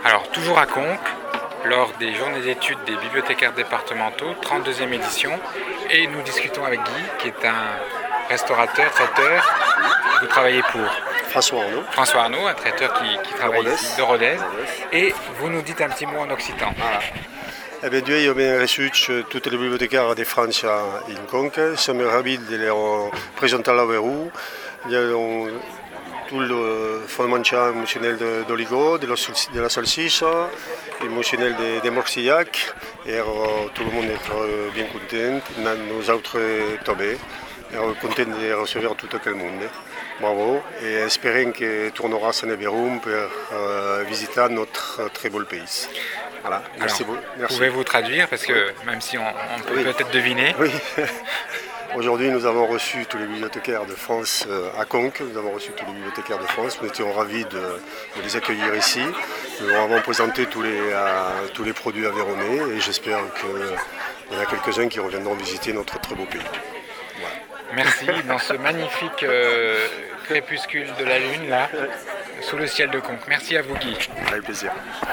Alors, toujours à Conques, lors des journées d'études des bibliothécaires départementaux, 32e édition, et nous discutons avec Guy, qui est un restaurateur, traiteur. Vous travaillez pour François Arnaud, un traiteur qui travaille ici, de Rodez, et vous nous dites un petit mot en occitan. Eh bien, io ben reçuts tutti i bibliotecari di Francia in Conques. Siamo ravis di presentare la Verou. Tout le fromaggio émotionnel d'oligo, de la salsicha, émotionnel de morcillac. Et tout le monde est bien content. Nous autres, també. Content de recevoir tout le monde. Bravo. Et espérons que tournera à Neverum pour visiter notre très beau pays. Voilà. Merci beaucoup. Pouvez-vous traduire, parce que même si on peut peut-être deviner. Oui. Aujourd'hui, nous avons reçu tous les bibliothécaires de France à Conques. Nous avons reçu tous les bibliothécaires de France. Nous étions ravis de les accueillir ici. Nous leur avons présenté tous les produits aveyronnais et j'espère qu'il y en a quelques-uns qui reviendront visiter notre très beau pays. Voilà. Merci. Dans ce magnifique crépuscule de la Lune, là, sous le ciel de Conques. Merci à vous, Guy. Avec plaisir.